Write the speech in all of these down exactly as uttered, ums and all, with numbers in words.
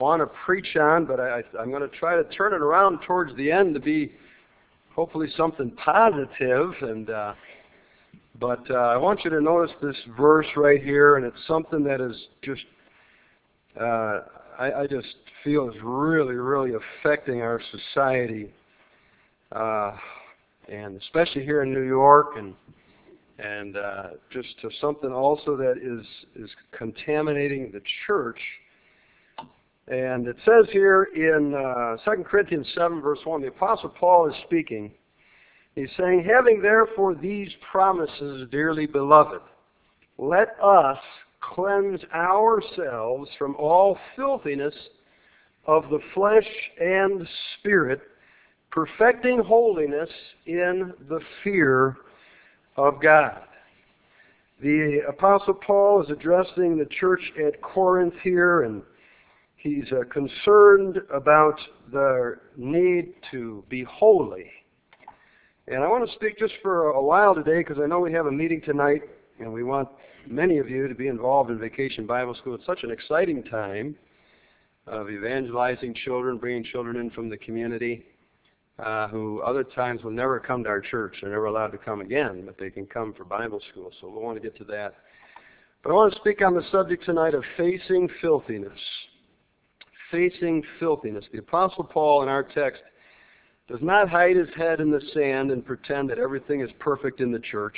want to preach on, but I, I'm going to try to turn it around towards the end to be hopefully something positive. And uh, but uh, I want you to notice this verse right here, and it's something that is just uh, I, I just feel is really, really affecting our society, uh, and especially here in New York, and and uh, just to something also that is is contaminating the church. And it says here in uh, Second Corinthians seven, verse one, the Apostle Paul is speaking. He's saying, having therefore these promises, dearly beloved, let us cleanse ourselves from all filthiness of the flesh and spirit, perfecting holiness in the fear of God. The Apostle Paul is addressing the church at Corinth here, and he's uh, concerned about the need to be holy. And I want to speak just for a while today, because I know we have a meeting tonight, and we want many of you to be involved in Vacation Bible School. It's such an exciting time of evangelizing children, bringing children in from the community uh, who other times will never come to our church. They're never allowed to come again, but they can come for Bible school. So we'll want to get to that. But I want to speak on the subject tonight of facing filthiness. Facing filthiness. The Apostle Paul in our text does not hide his head in the sand and pretend that everything is perfect in the church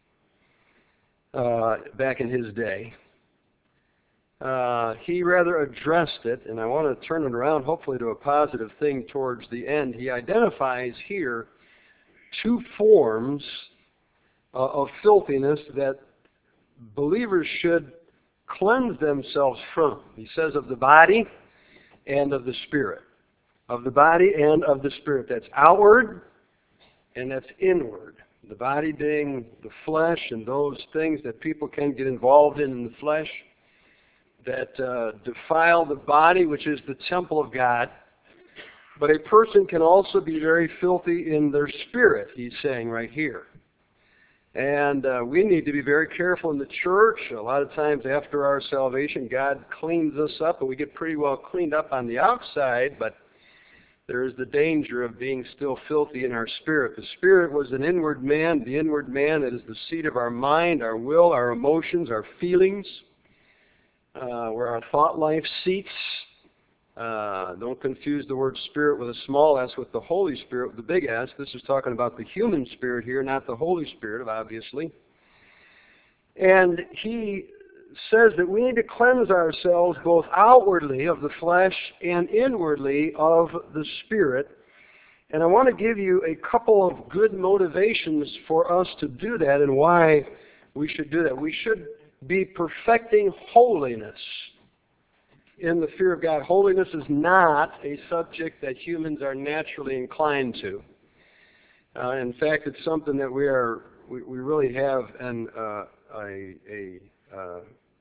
uh, back in his day. Uh, he rather addressed it, and I want to turn it around hopefully to a positive thing towards the end. He identifies here two forms uh, of filthiness that believers should cleanse themselves from. He says of the body and of the spirit. Of the body and of the spirit. That's outward and that's inward. The body being the flesh and those things that people can get involved in in the flesh that uh, defile the body, which is the temple of God. But a person can also be very filthy in their spirit, he's saying right here. And uh, we need to be very careful in the church. A lot of times after our salvation, God cleans us up, and we get pretty well cleaned up on the outside, but there is the danger of being still filthy in our spirit. The spirit was an inward man. The inward man, that is the seat of our mind, our will, our emotions, our feelings, uh, where our thought life seats. Uh, don't confuse the word spirit with a small s with the Holy Spirit with the big S. This is talking about the human spirit here, not the Holy Spirit, obviously. And he says that we need to cleanse ourselves both outwardly of the flesh and inwardly of the spirit. And I want to give you a couple of good motivations for us to do that and why we should do that. We should be perfecting holiness in the fear of God. Holiness is not a subject that humans are naturally inclined to. Uh, in fact, it's something that we are we, we really have an uh, a a uh,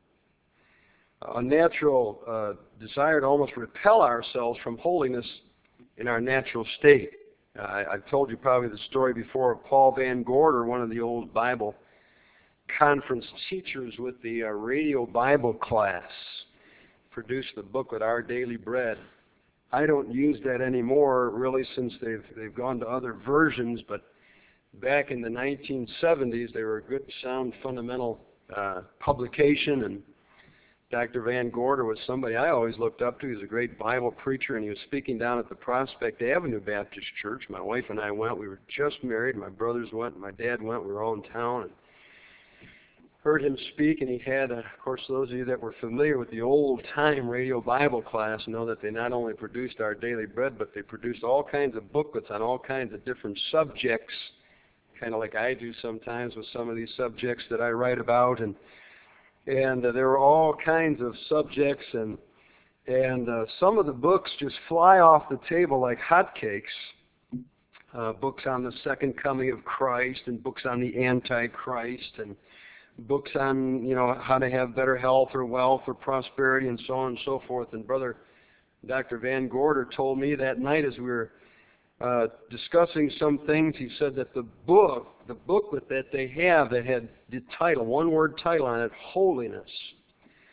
a natural uh, desire to almost repel ourselves from holiness in our natural state. Uh, I, I've told you probably the story before of Paul Van Gorder, one of the old Bible conference teachers with the uh, radio Bible class. Produced the booklet Our Daily Bread. I don't use that anymore really since they've they've gone to other versions, but back in the nineteen seventies they were a good sound fundamental uh, publication, and Doctor Van Gorder was somebody I always looked up to. He was a great Bible preacher, and he was speaking down at the Prospect Avenue Baptist Church. My wife and I went. We were just married. My brothers went. My dad went. We were all in town. And heard him speak, and he had, uh, of course, those of you that were familiar with the old-time radio Bible class know that they not only produced Our Daily Bread, but they produced all kinds of booklets on all kinds of different subjects, kind of like I do sometimes with some of these subjects that I write about. And and uh, there were all kinds of subjects, and and uh, some of the books just fly off the table like hotcakes. Uh, books on the second coming of Christ, and books on the Antichrist, and books on, you know, how to have better health or wealth or prosperity and so on and so forth. And Brother Doctor Van Gorder told me that night as we were uh, discussing some things, he said that the book, the booklet that they have that had the title, one word title on it, Holiness,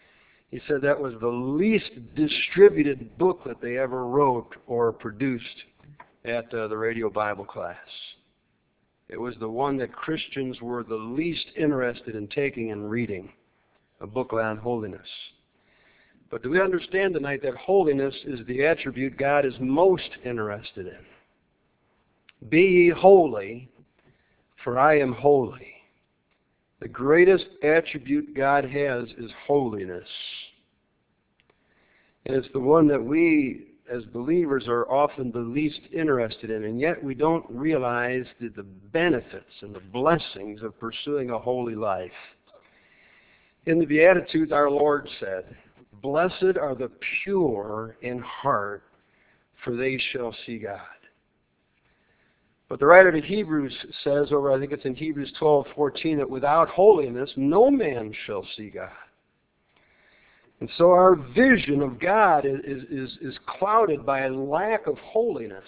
He said that was the least distributed book that they ever wrote or produced at uh, the radio Bible class. It was the one that Christians were the least interested in taking and reading, a book on holiness. But do we understand tonight that holiness is the attribute God is most interested in? Be ye holy, for I am holy. The greatest attribute God has is holiness. And it's the one that we, as believers, are often the least interested in. And yet we don't realize the, the benefits and the blessings of pursuing a holy life. In the Beatitudes, our Lord said, "Blessed are the pure in heart, for they shall see God." But the writer to Hebrews says, over I think it's in Hebrews twelve fourteen, that without holiness no man shall see God. And so our vision of God is, is, is clouded by a lack of holiness.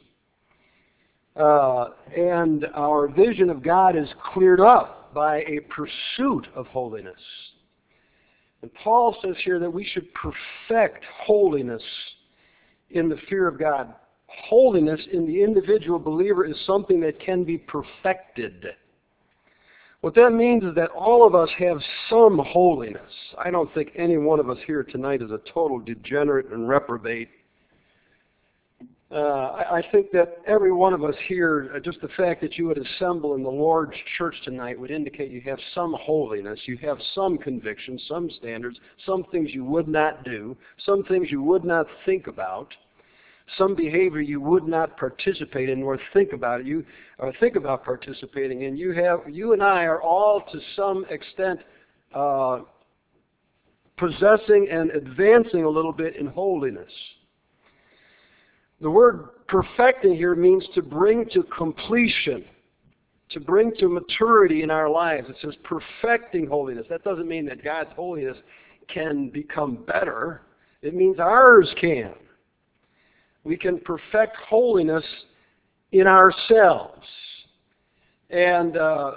Uh, and our vision of God is cleared up by a pursuit of holiness. And Paul says here that we should perfect holiness in the fear of God. Holiness in the individual believer is something that can be perfected. What that means is that all of us have some holiness. I don't think any one of us here tonight is a total degenerate and reprobate. Uh, I, I think that every one of us here, uh, just the fact that you would assemble in the Lord's church tonight would indicate you have some holiness, you have some convictions, some standards, some things you would not do, some things you would not think about, some behavior you would not participate in or think about it, you or think about participating in. You have, you and I are all to some extent uh, possessing and advancing a little bit in holiness. The word perfecting here means to bring to completion, to bring to maturity in our lives. It says perfecting holiness. That doesn't mean that God's holiness can become better. It means ours can. We can perfect holiness in ourselves. And uh,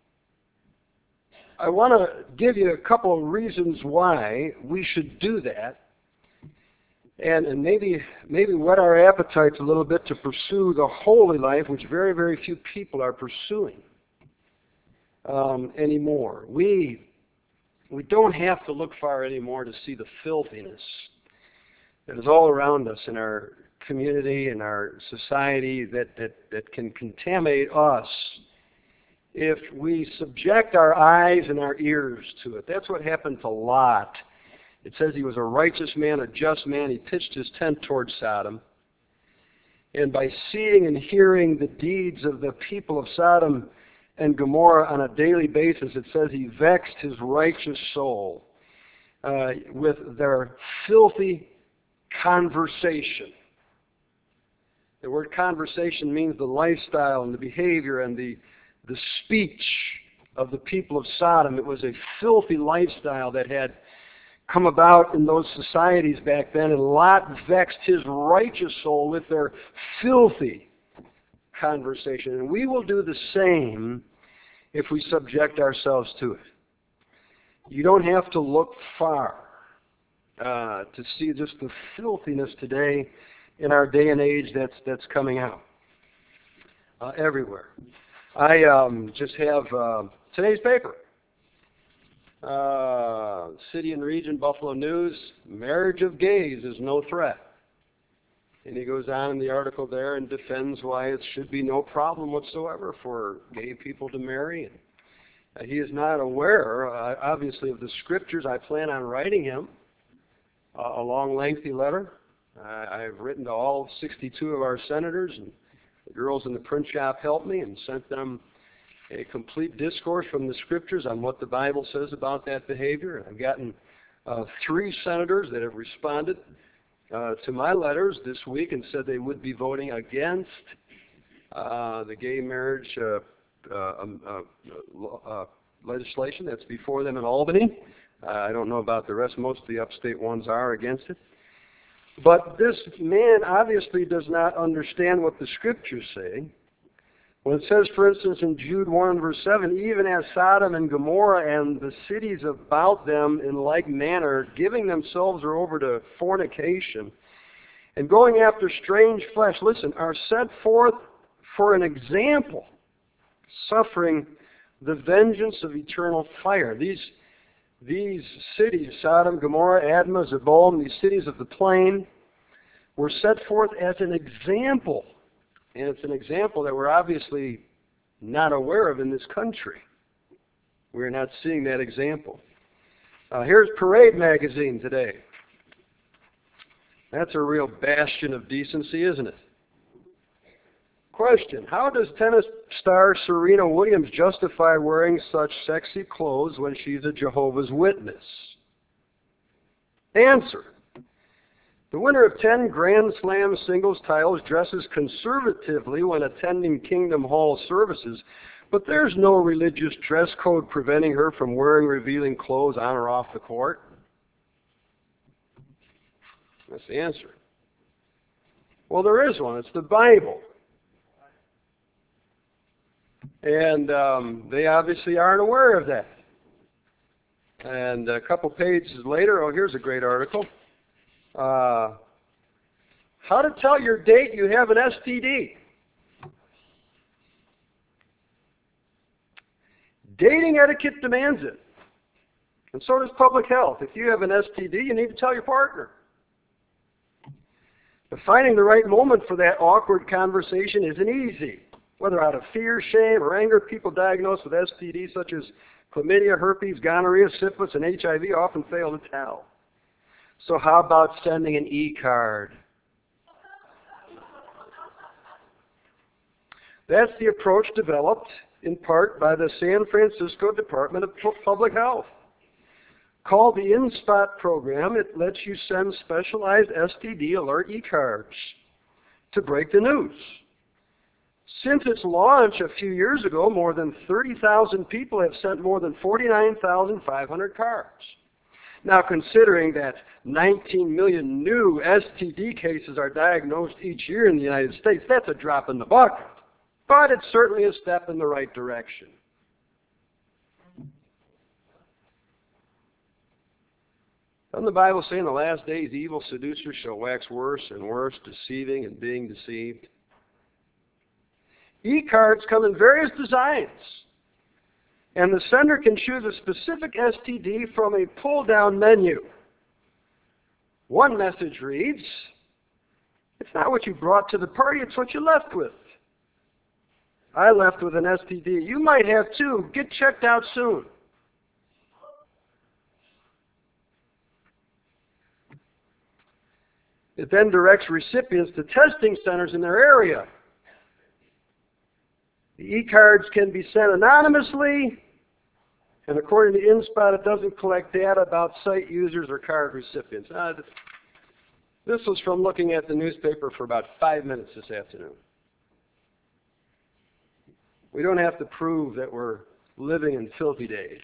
I want to give you a couple of reasons why we should do that. And, and maybe maybe whet our appetites a little bit to pursue the holy life, which very, very few people are pursuing um, anymore. We, we don't have to look far anymore to see the filthiness that is all around us in our community, in our society, that, that, that can contaminate us if we subject our eyes and our ears to it. That's what happened to Lot. It says he was a righteous man, a just man. He pitched his tent towards Sodom. And by seeing and hearing the deeds of the people of Sodom and Gomorrah on a daily basis, it says he vexed his righteous soul uh, with their filthy conversation. The word conversation means the lifestyle and the behavior and the, the speech of the people of Sodom. It was a filthy lifestyle that had come about in those societies back then, and Lot vexed his righteous soul with their filthy conversation. And we will do the same if we subject ourselves to it. You don't have to look far uh, to see just the filthiness today in our day and age that's that's coming out uh, everywhere. I um, just have uh, today's paper. Uh, City and Region, Buffalo News, marriage of gays is no threat. And he goes on in the article there and defends why it should be no problem whatsoever for gay people to marry. And, uh, he is not aware, uh, obviously, of the scriptures. I plan on writing him uh, a long, lengthy letter. Uh, I've written to all sixty-two of our senators, and the girls in the print shop helped me and sent them a complete discourse from the scriptures on what the Bible says about that behavior. I've gotten uh, three senators that have responded uh, to my letters this week and said they would be voting against uh, the gay marriage uh, uh, um, uh, uh, legislation that's before them in Albany. Uh, I don't know about the rest. Most of the upstate ones are against it. But this man obviously does not understand what the scriptures say. When it says, for instance, in Jude one and verse seven, even as Sodom and Gomorrah and the cities about them in like manner, giving themselves over to fornication and going after strange flesh, listen, are set forth for an example, suffering the vengeance of eternal fire. These, these cities, Sodom, Gomorrah, Admah, Zeboim, these cities of the plain, were set forth as an example. And it's an example that we're obviously not aware of in this country. We're not seeing that example. Uh, here's Parade magazine today. That's a real bastion of decency, isn't it? Question: how does tennis star Serena Williams justify wearing such sexy clothes when she's a Jehovah's Witness? Answer: the winner of ten Grand Slam singles titles dresses conservatively when attending Kingdom Hall services, but there's no religious dress code preventing her from wearing revealing clothes on or off the court. That's the answer. Well, there is one. It's the Bible. And um, they obviously aren't aware of that. And a couple pages later, oh, here's a great article. Uh, how to tell your date you have an S T D. Dating etiquette demands it. And so does public health. If you have an S T D, you need to tell your partner. But finding the right moment for that awkward conversation isn't easy. Whether out of fear, shame, or anger, people diagnosed with S T Ds such as chlamydia, herpes, gonorrhea, syphilis, and H I V often fail to tell. So how about sending an e-card? That's the approach developed in part by the San Francisco Department of Public Health. Called the InSpot program, it lets you send specialized S T D alert e-cards to break the news. Since its launch a few years ago, more than thirty thousand people have sent more than forty-nine thousand five hundred cards. Now, considering that nineteen million new S T D cases are diagnosed each year in the United States, that's a drop in the bucket. But it's certainly a step in the right direction. Doesn't the Bible say in the last days, evil seducers shall wax worse and worse, deceiving and being deceived? E-cards come in various designs. And the sender can choose a specific S T D from a pull-down menu. One message reads, it's not what you brought to the party, it's what you left with. I left with an S T D. You might have too. Get checked out soon. It then directs recipients to testing centers in their area. The e-cards can be sent anonymously, and according to InSpot, it doesn't collect data about site users or card recipients. Uh, this was from looking at the newspaper for about five minutes this afternoon. We don't have to prove that we're living in filthy days.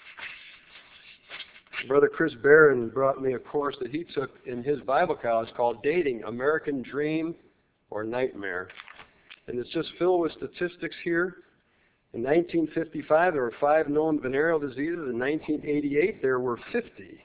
Brother Chris Barron brought me a course that he took in his Bible college called Dating, American Dream or Nightmare. And it's just filled with statistics here. In nineteen fifty-five, there were five known venereal diseases. In nineteen eighty-eight, there were fifty.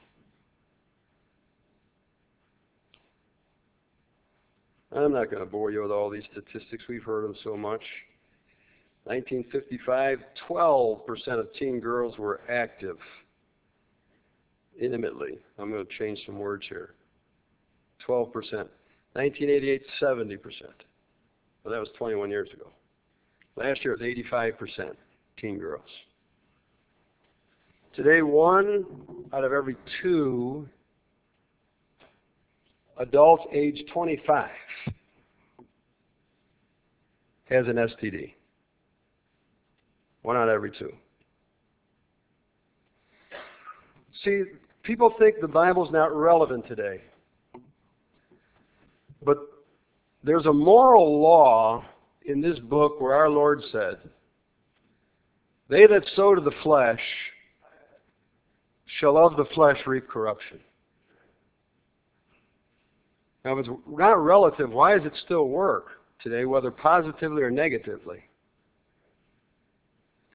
I'm not going to bore you with all these statistics. We've heard them so much. nineteen fifty-five, twelve percent of teen girls were active intimately. I'm going to change some words here. twelve percent. nineteen eighty-eight, seventy percent. Well, that was twenty-one years ago. Last year it was eighty-five percent teen girls. Today, one out of every two adults age twenty-five has an S T D. One out of every two. See, people think the Bible's not relevant today. But there's a moral law in this book where our Lord said, they that sow to the flesh shall of the flesh reap corruption. Now, if it's not relative, why does it still work today, whether positively or negatively?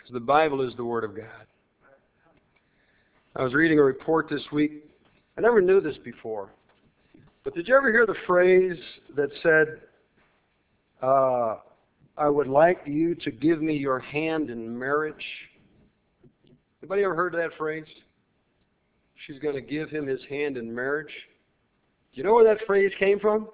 The Bible is the Word of God. I was reading a report this week. I never knew this before. But did you ever hear the phrase that said, uh, I would like you to give me your hand in marriage? Anybody ever heard that phrase? She's going to give him his hand in marriage. Do you know where that phrase came from?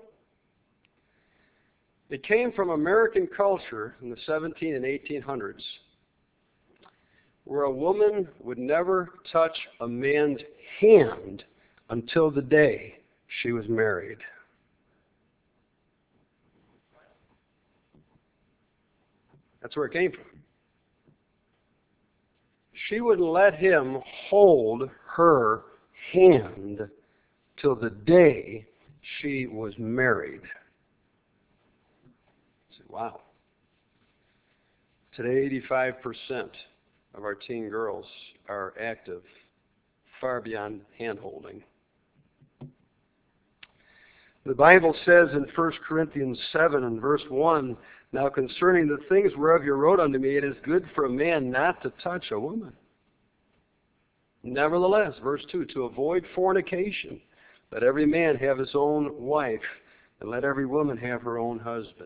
It came from American culture in the seventeen and eighteen hundreds, where a woman would never touch a man's hand until the day she was married. That's where it came from. She wouldn't let him hold her hand till the day she was married. I said, wow. Today, eighty-five percent of our teen girls are active, far beyond hand-holding. The Bible says in First Corinthians seven and verse one, now concerning the things whereof you wrote unto me, it is good for a man not to touch a woman. Nevertheless, verse two, to avoid fornication, let every man have his own wife, and let every woman have her own husband.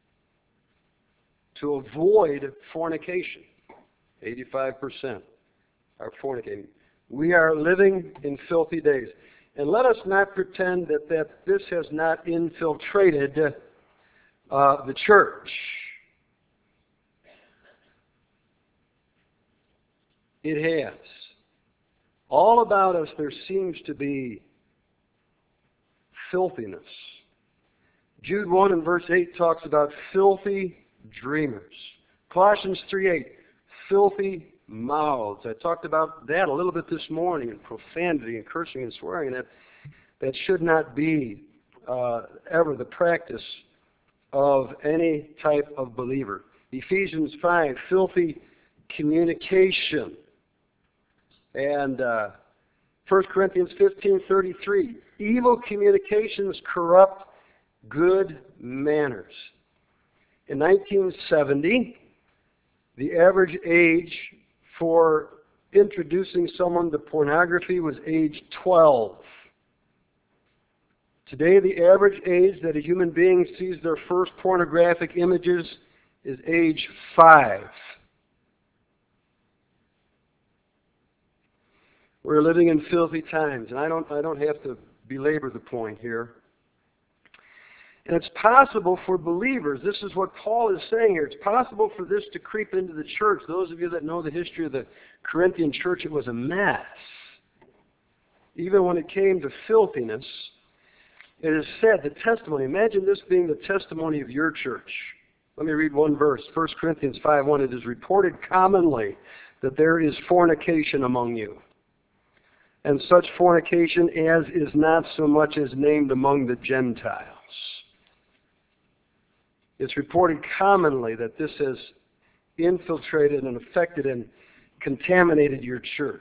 To avoid fornication, eighty-five percent are fornicating. We are living in filthy days. And let us not pretend that, that this has not infiltrated uh, the church. It has. All about us there seems to be filthiness. Jude one and verse eight talks about filthy dreamers. Colossians three eight, filthy mouths. I talked about that a little bit this morning, and profanity and cursing and swearing. That that should not be uh, ever the practice of any type of believer. Ephesians five, filthy communication. And uh, First Corinthians fifteen thirty-three, evil communications corrupt good manners. In nineteen seventy, the average age for introducing someone to pornography was age twelve. Today, the average age that a human being sees their first pornographic images is age five. We're living in filthy times, and I don't, I don't have to belabor the point here. And it's possible for believers, this is what Paul is saying here, it's possible for this to creep into the church. Those of you that know the history of the Corinthian church, it was a mess. Even when it came to filthiness, it is said, the testimony, imagine this being the testimony of your church. Let me read one verse, First Corinthians five one, it is reported commonly that there is fornication among you, and such fornication as is not so much as named among the Gentiles. It's reported commonly that this has infiltrated and affected and contaminated your church.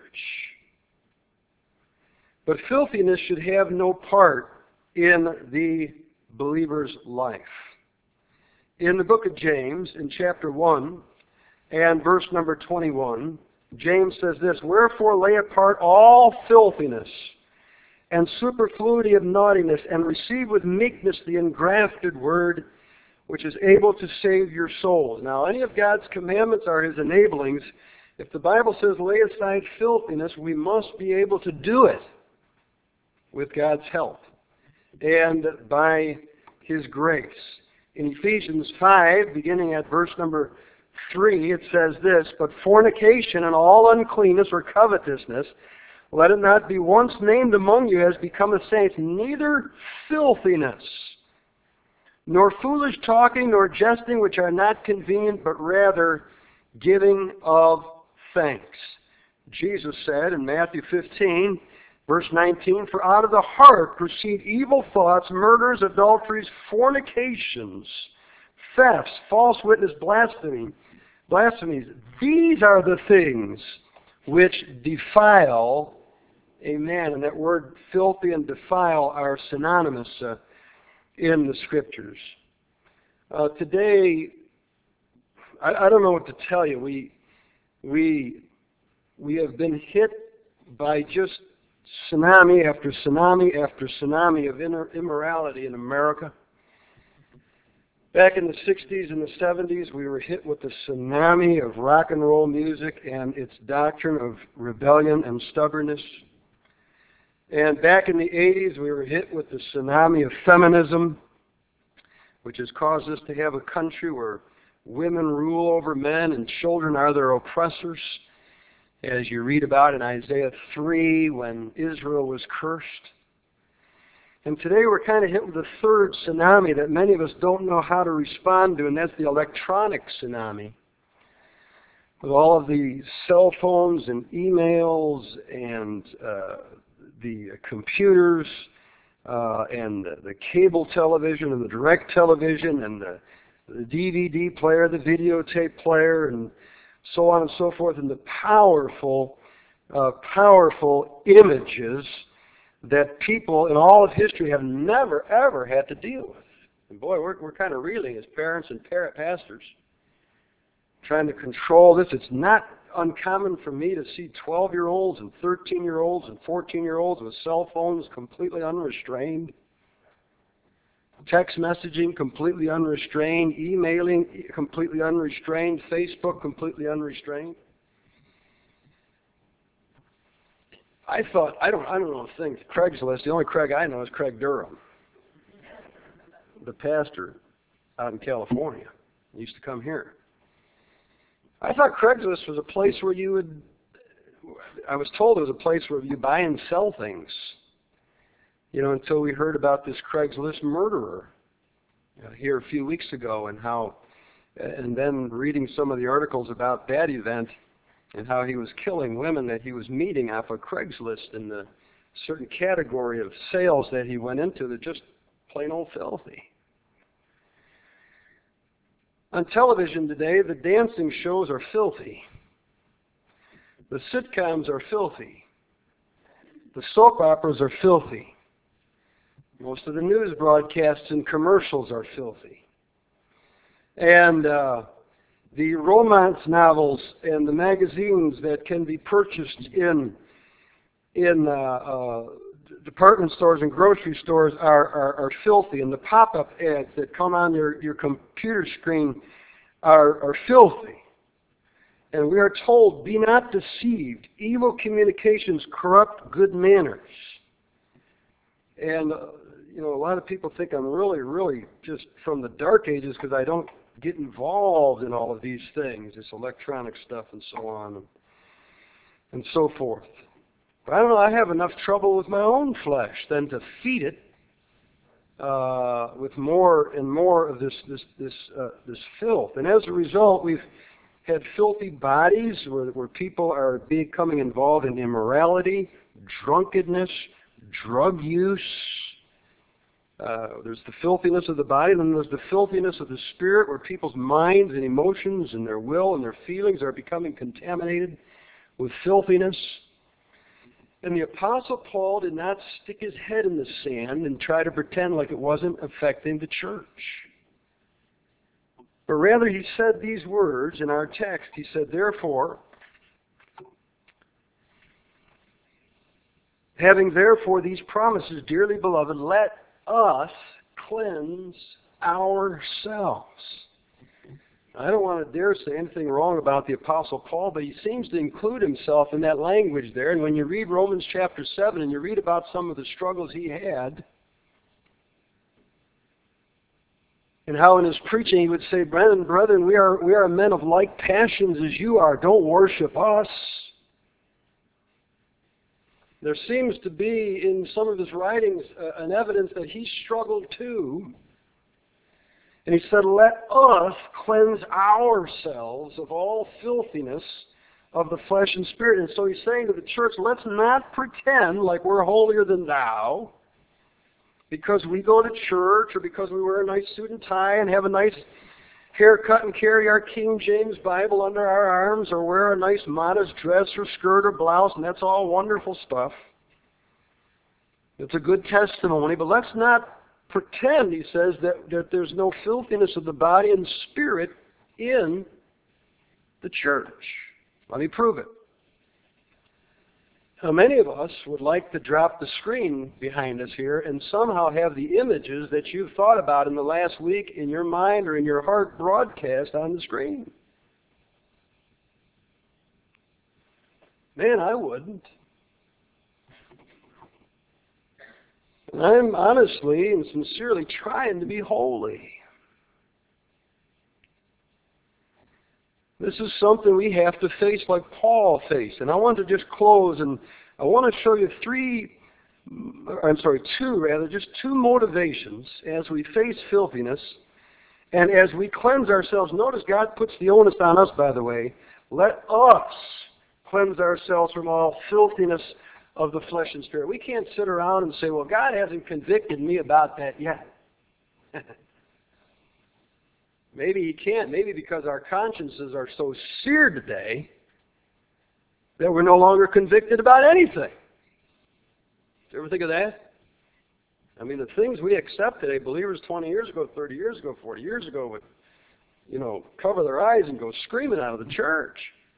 But filthiness should have no part in the believer's life. In the book of James, in chapter one and verse number twenty-one, James says this, wherefore lay apart all filthiness and superfluity of naughtiness, and receive with meekness the engrafted word, which is able to save your souls. Now, any of God's commandments are His enablings. If the Bible says lay aside filthiness, we must be able to do it with God's help and by His grace. In Ephesians five, beginning at verse number three, it says this, but fornication and all uncleanness or covetousness, let it not be once named among you as become a saint, neither filthiness, nor foolish talking, nor jesting, which are not convenient, but rather giving of thanks. Jesus said in Matthew fifteen, verse nineteen, for out of the heart proceed evil thoughts, murders, adulteries, fornications, thefts, false witness, blasphemy, blasphemies. These are the things which defile a man. And that word filthy and defile are synonymous uh, in the Scriptures. Uh, today, I, I don't know what to tell you. We We, we have been hit by just tsunami after tsunami after tsunami of immorality in America. Back in the sixties and the seventies, we were hit with the tsunami of rock and roll music and its doctrine of rebellion and stubbornness. And back in the eighties, we were hit with the tsunami of feminism, which has caused us to have a country where women rule over men and children are their oppressors, as you read about in Isaiah three when Israel was cursed. And today we're kind of hit with a third tsunami that many of us don't know how to respond to, and that's the electronic tsunami. With all of the cell phones and emails and uh, the computers uh, and the, the cable television and the direct television and the, the D V D player, the videotape player, and so on and so forth, and the powerful, uh, powerful images that people in all of history have never, ever had to deal with. And boy, we're, we're kind of reeling as parents and parent pastors, trying to control this. It's not uncommon for me to see twelve-year-olds and thirteen-year-olds and fourteen-year-olds with cell phones completely unrestrained, text messaging completely unrestrained, emailing completely unrestrained, Facebook completely unrestrained. I thought, I don't I don't know things. Craigslist, the only Craig I know is Craig Durham, the pastor out in California. He used to come here. I thought Craigslist was a place where you would, I was told it was a place where you buy and sell things. You know, until we heard about this Craigslist murderer uh, here a few weeks ago, and how, and then reading some of the articles about that event, and how he was killing women that he was meeting off of Craigslist in the certain category of sales that he went into that just plain old filthy. On television today, the dancing shows are filthy. The sitcoms are filthy. The soap operas are filthy. Most of the news broadcasts and commercials are filthy. And uh, the romance novels and the magazines that can be purchased in in uh, uh, department stores and grocery stores are, are, are filthy. And the pop-up ads that come on your, your computer screen are, are filthy. And we are told, be not deceived. Evil communications corrupt good manners. And, uh, you know, a lot of people think I'm really, really just from the dark ages because I don't get involved in all of these things, this electronic stuff and so on and, and so forth. But I don't know, I have enough trouble with my own flesh than to feed it uh, with more and more of this this this uh, this filth. And as a result, we've had filthy bodies where, where people are becoming involved in immorality, drunkenness, drug use. Uh, there's the filthiness of the body, and then there's the filthiness of the spirit, where people's minds and emotions and their will and their feelings are becoming contaminated with filthiness. And the Apostle Paul did not stick his head in the sand and try to pretend like it wasn't affecting the church. But rather he said these words in our text. He said, therefore, having therefore these promises, dearly beloved, let us cleanse ourselves. I don't want to dare say anything wrong about the Apostle Paul, but he seems to include himself in that language there. And when you read Romans chapter seven and you read about some of the struggles he had, and how in his preaching he would say, brethren, brethren, we are, we are men of like passions as you are. Don't worship us. There seems to be in some of his writings uh, an evidence that he struggled too. And he said, let us cleanse ourselves of all filthiness of the flesh and spirit. And so he's saying to the church, let's not pretend like we're holier than thou because we go to church or because we wear a nice suit and tie and have a nice haircut and carry our King James Bible under our arms or wear a nice modest dress or skirt or blouse, and that's all wonderful stuff. It's a good testimony, but let's not pretend, he says, that, that there's no filthiness of the body and spirit in the church. Let me prove it. Now, many of us would like to drop the screen behind us here and somehow have the images that you've thought about in the last week in your mind or in your heart broadcast on the screen. Man, I wouldn't. And I'm honestly and sincerely trying to be holy. This is something we have to face like Paul faced. And I want to just close, and I want to show you three, I'm sorry, two rather, just two motivations as we face filthiness and as we cleanse ourselves. Notice God puts the onus on us, by the way. Let us cleanse ourselves from all filthiness of the flesh and spirit. We can't sit around and say, well, God hasn't convicted me about that yet. Maybe He can't. Maybe because our consciences are so seared today that we're no longer convicted about anything. Did you ever think of that? I mean, the things we accept today, believers twenty years ago, thirty years ago, forty years ago would, you know, cover their eyes and go screaming out of the church.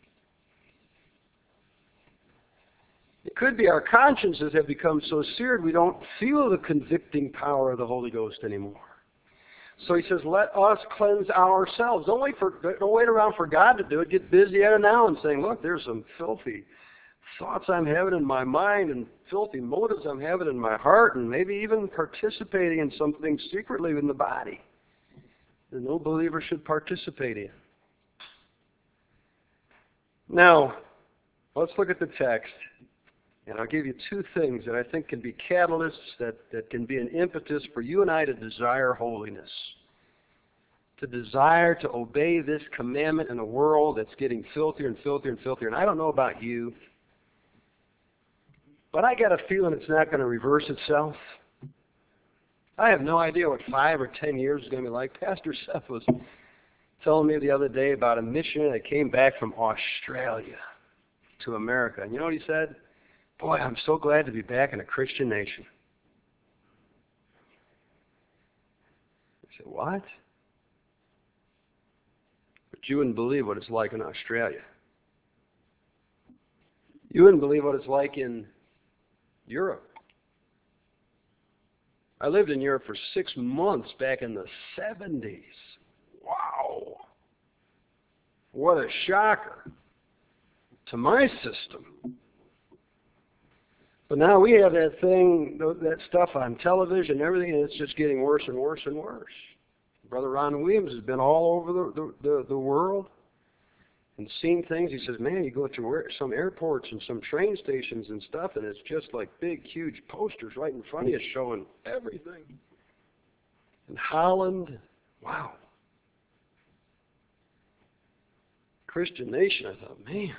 It could be our consciences have become so seared we don't feel the convicting power of the Holy Ghost anymore. So he says, let us cleanse ourselves. Don't wait, for, don't wait around for God to do it. Get busy at it now and saying, look, there's some filthy thoughts I'm having in my mind and filthy motives I'm having in my heart, and maybe even participating in something secretly in the body that no believer should participate in. Now, let's look at the text. And I'll give you two things that I think can be catalysts, that, that can be an impetus for you and I to desire holiness. To desire to obey this commandment in a world that's getting filthier and filthier and filthier. And I don't know about you, but I got a feeling it's not going to reverse itself. I have no idea what five or ten years is going to be like. Pastor Seth was telling me the other day about a missionary that came back from Australia to America. And you know what he said? Boy, I'm so glad to be back in a Christian nation. I said, what? But you wouldn't believe what it's like in Australia. You wouldn't believe what it's like in Europe. I lived in Europe for six months back in the seventies. Wow. What a shocker to my system. But now we have that thing, that stuff on television and everything, and it's just getting worse and worse and worse. Brother Ron Williams has been all over the, the, the, the world and seen things. He says, man, you go to some airports and some train stations and stuff, and it's just like big, huge posters right in front of you showing everything. In Holland, wow. Christian nation, I thought, man.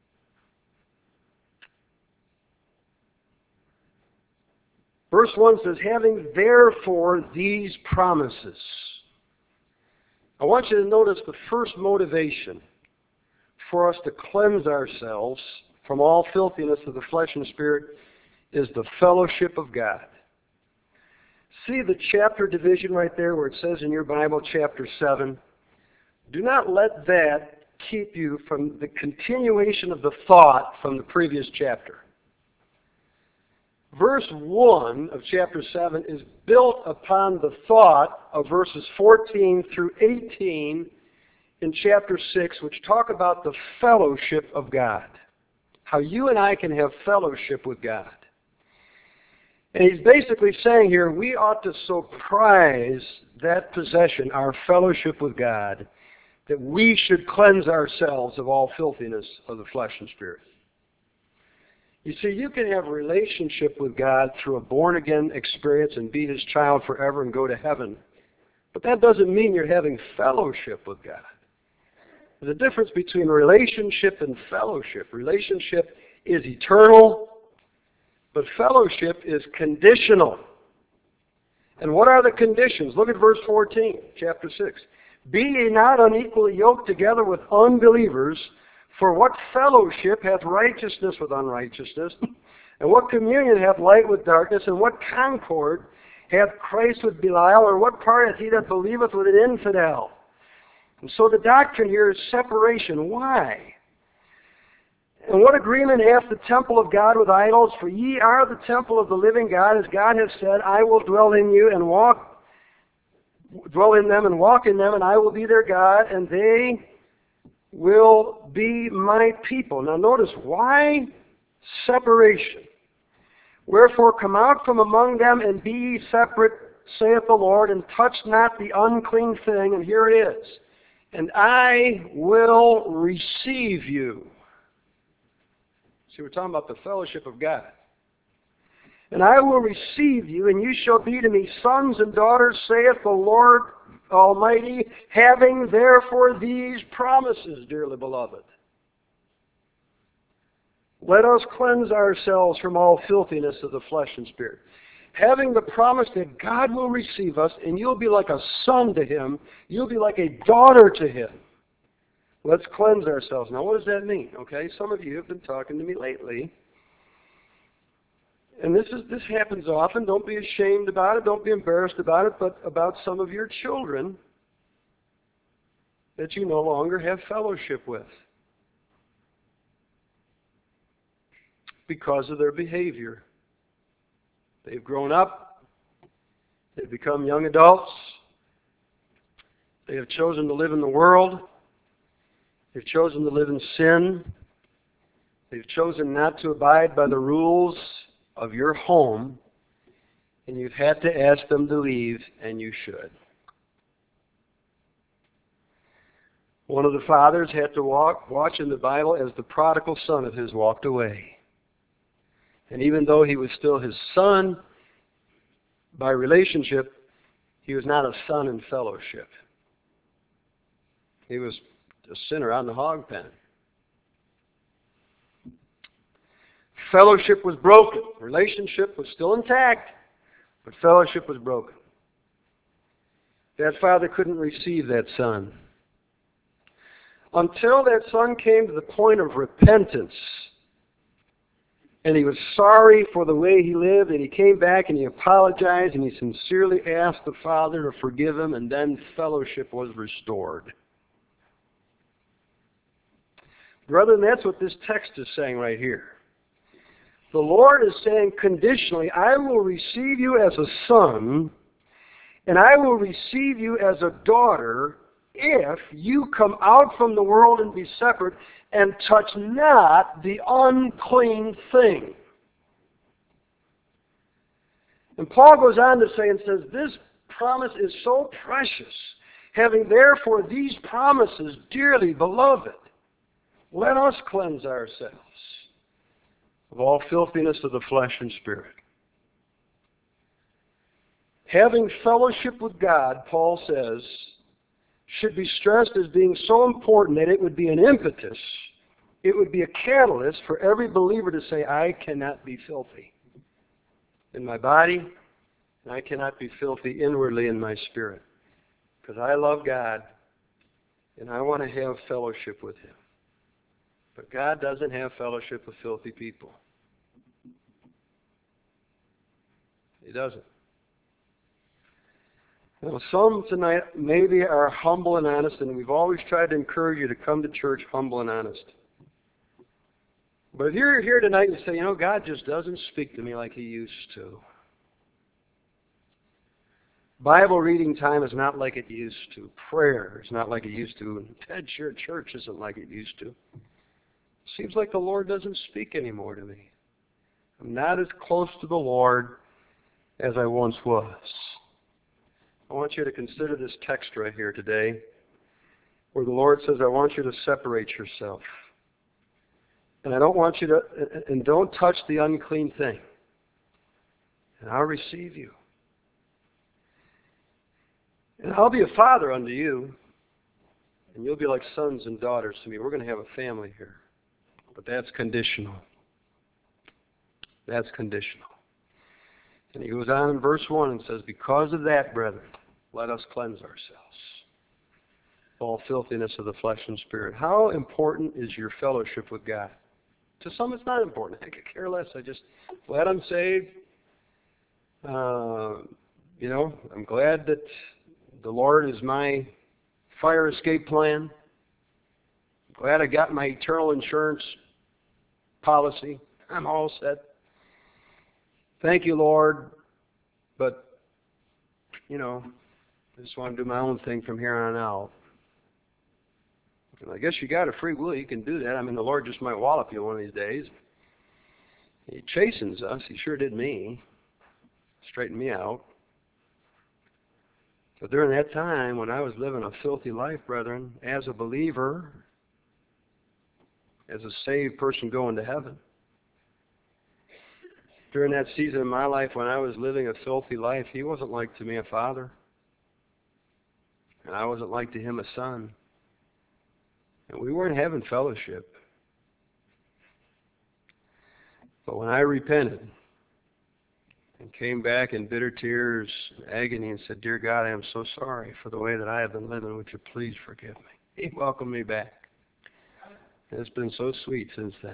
Verse one says, having therefore these promises. I want you to notice the first motivation for us to cleanse ourselves from all filthiness of the flesh and spirit is the fellowship of God. See the chapter division right there where it says in your Bible, chapter seven. Do not let that keep you from the continuation of the thought from the previous chapter. Verse one of chapter seven is built upon the thought of verses fourteen through eighteen in chapter six, which talk about the fellowship of God. How you and I can have fellowship with God. And he's basically saying here, we ought to so prize that possession, our fellowship with God, that we should cleanse ourselves of all filthiness of the flesh and spirit. You see, you can have a relationship with God through a born-again experience and be His child forever and go to heaven. But that doesn't mean you're having fellowship with God. There's a difference between relationship and fellowship. Relationship is eternal, but fellowship is conditional. And what are the conditions? Look at verse fourteen, chapter six. Be ye not unequally yoked together with unbelievers, for what fellowship hath righteousness with unrighteousness? And what communion hath light with darkness? And what concord hath Christ with Belial? Or what part hath he that believeth with an infidel? And so the doctrine here is separation. Why? And what agreement hath the temple of God with idols? For ye are the temple of the living God, as God hath said, I will dwell in you and walk, dwell in them and walk in them, and I will be their God, and they will be my people. Now notice, why separation? Wherefore come out from among them and be ye separate, saith the Lord, and touch not the unclean thing. And here it is. And I will receive you. See, we're talking about the fellowship of God. And I will receive you, and you shall be to me sons and daughters, saith the Lord Almighty, having therefore these promises, dearly beloved. Let us cleanse ourselves from all filthiness of the flesh and spirit. Having the promise that God will receive us, and you'll be like a son to Him, you'll be like a daughter to Him. Let's cleanse ourselves. Now, what does that mean? Okay, some of you have been talking to me lately. And this is this happens often. Don't be ashamed about it. Don't be embarrassed about it. But about some of your children that you no longer have fellowship with because of their behavior. They've grown up. They've become young adults. They have chosen to live in the world. They've chosen to live in sin. They've chosen not to abide by the rules of your home, and you've had to ask them to leave, and you should. One of the fathers had to walk, watch in the Bible as the prodigal son of his walked away. And even though he was still his son by relationship, he was not a son in fellowship. He was a sinner out in the hog pen. Fellowship was broken. Relationship was still intact, but fellowship was broken. That father couldn't receive that son until that son came to the point of repentance. And he was sorry for the way he lived, and he came back and he apologized, and he sincerely asked the father to forgive him, and then fellowship was restored. Brethren, that's what this text is saying right here. The Lord is saying conditionally, I will receive you as a son, and I will receive you as a daughter if you come out from the world and be separate and touch not the unclean thing. And Paul goes on to say and says, this promise is so precious, having therefore these promises, dearly beloved, let us cleanse ourselves of all filthiness of the flesh and spirit. Having fellowship with God, Paul says, should be stressed as being so important that it would be an impetus, it would be a catalyst for every believer to say, I cannot be filthy in my body, and I cannot be filthy inwardly in my spirit, because I love God, and I want to have fellowship with Him. But God doesn't have fellowship with filthy people. He doesn't. Now, some tonight maybe are humble and honest, and we've always tried to encourage you to come to church humble and honest. But if you're here tonight and say, you know, God just doesn't speak to me like He used to. Bible reading time is not like it used to. Prayer is not like it used to. And sure, church isn't like it used to. Seems like the Lord doesn't speak anymore to me. I'm not as close to the Lord as I once was. I want you to consider this text right here today, where the Lord says, I want you to separate yourself. And I don't want you to, and don't touch the unclean thing. And I'll receive you. And I'll be a father unto you, and you'll be like sons and daughters to me. We're going to have a family here. But that's conditional. That's conditional. And he goes on in verse one and says, because of that, brethren, let us cleanse ourselves of all filthiness of the flesh and spirit. How important is your fellowship with God? To some it's not important. I could care less. I just, glad I'm saved. Uh, you know, I'm glad that the Lord is my fire escape plan. Glad I got my eternal insurance policy. I'm all set. Thank you, Lord, but, you know, I just want to do my own thing from here on out. And I guess you got a free will. You can do that. I mean, the Lord just might wallop you one of these days. He chastens us. He sure did me. Straightened me out. But during that time, when I was living a filthy life, brethren, as a believer, as a saved person going to heaven, during that season of my life when I was living a filthy life, He wasn't like to me a father. And I wasn't like to Him a son. And we weren't having fellowship. But when I repented and came back in bitter tears, agony, and said, Dear God, I am so sorry for the way that I have been living. Would you please forgive me? He welcomed me back. And it's been so sweet since then.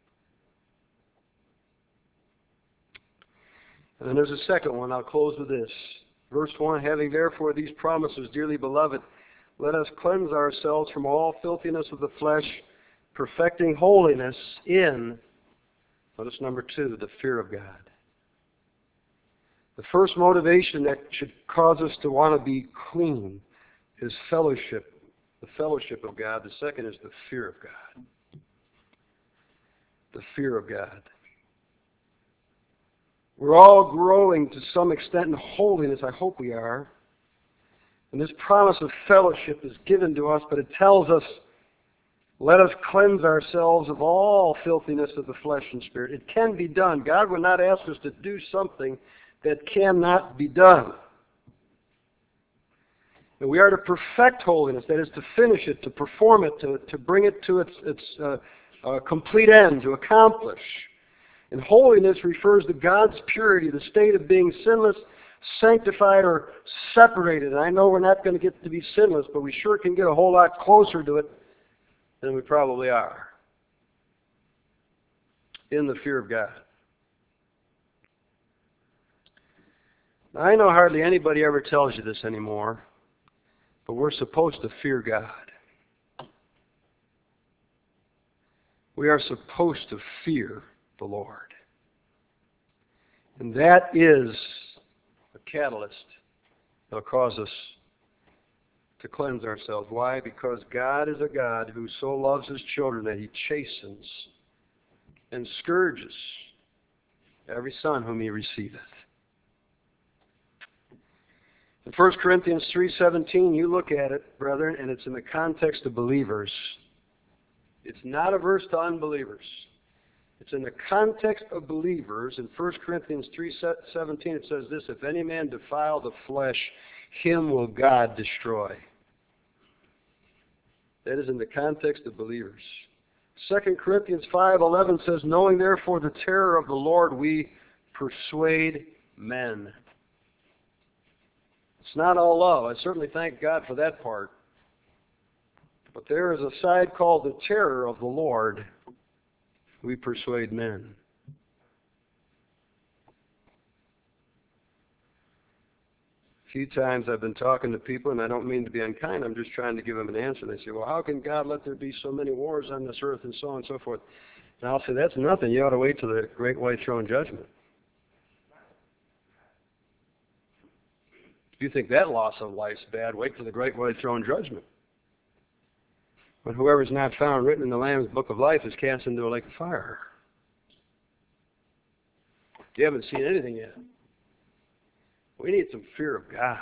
And then there's a second one. I'll close with this. Verse one, having therefore these promises, dearly beloved, let us cleanse ourselves from all filthiness of the flesh, perfecting holiness in, notice number two, the fear of God. The first motivation that should cause us to want to be clean is fellowship, the fellowship of God. The second is the fear of God. The fear of God. We're all growing to some extent in holiness. I hope we are. And this promise of fellowship is given to us, but it tells us, let us cleanse ourselves of all filthiness of the flesh and spirit. It can be done. God would not ask us to do something that cannot be done. And we are to perfect holiness, that is to finish it, to perform it, to, to bring it to its, its uh, uh, complete end, to accomplish. And holiness refers to God's purity, the state of being sinless, sanctified, or separated. And I know we're not going to get to be sinless, but we sure can get a whole lot closer to it than we probably are. In the fear of God. Now, I know hardly anybody ever tells you this anymore, but we're supposed to fear God. We are supposed to fear the Lord. And that is a catalyst that will cause us to cleanse ourselves. Why? Because God is a God who so loves His children that He chastens and scourges every son whom He receiveth. In First Corinthians three seventeen, you look at it, brethren, and it's in the context of believers. It's not a verse to unbelievers. It's in the context of believers. In First Corinthians three seventeen, it says this, if any man defile the flesh, him will God destroy. That is in the context of believers. Second Corinthians five eleven says, knowing therefore the terror of the Lord, we persuade men. It's not all love. I certainly thank God for that part. But there is a side called the terror of the Lord. We persuade men. A few times I've been talking to people, and I don't mean to be unkind. I'm just trying to give them an answer. They say, well, how can God let there be so many wars on this earth and so on and so forth? And I'll say, that's nothing. You ought to wait till the great white throne judgment. If you think that loss of life's bad, wait till the great white throne judgment. But whoever is not found written in the Lamb's book of life is cast into a lake of fire. You haven't seen anything yet. We need some fear of God.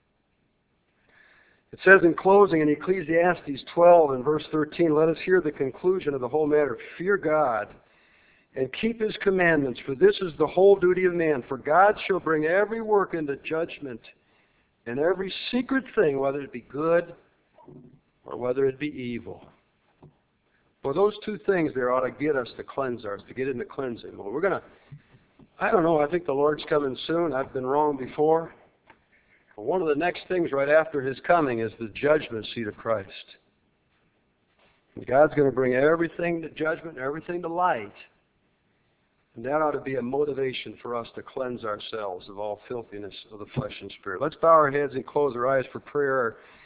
It says in closing in Ecclesiastes twelve and verse thirteen, let us hear the conclusion of the whole matter. Fear God and keep His commandments, for this is the whole duty of man. For God shall bring every work into judgment, and every secret thing, whether it be good or whether it be evil. Well, those two things there ought to get us to cleanse us, to get into cleansing. Well, we're going to, I don't know, I think the Lord's coming soon. I've been wrong before. But one of the next things right after His coming is the judgment seat of Christ. And God's going to bring everything to judgment, everything to light. And that ought to be a motivation for us to cleanse ourselves of all filthiness of the flesh and spirit. Let's bow our heads and close our eyes for prayer.